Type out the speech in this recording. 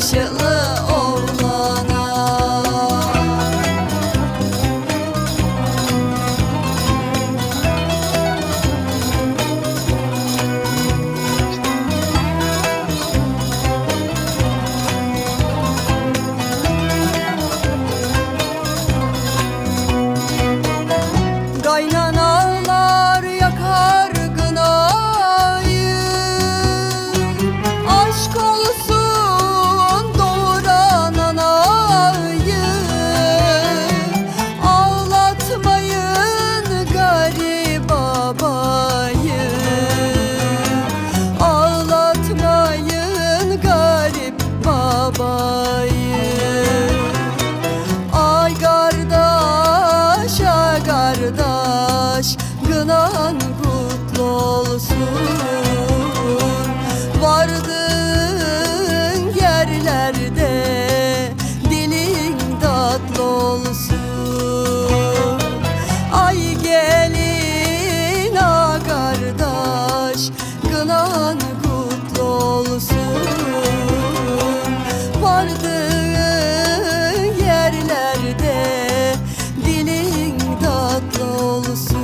yakışıklı oğlana. Kaynanalar yakar kınayı, aşk olsun doğuran anayı. Ağlatmayın garip babayı, ağlatmayın garip babayı. Ay kardeş, ay kardeş, kınan kutlu olsun. Vardığın yerlerde dilin tatlı olsun. Ay gelin, ay kardeş, kınan kutlu olsun. Vardığın yerlerde dilin tatlı olsun.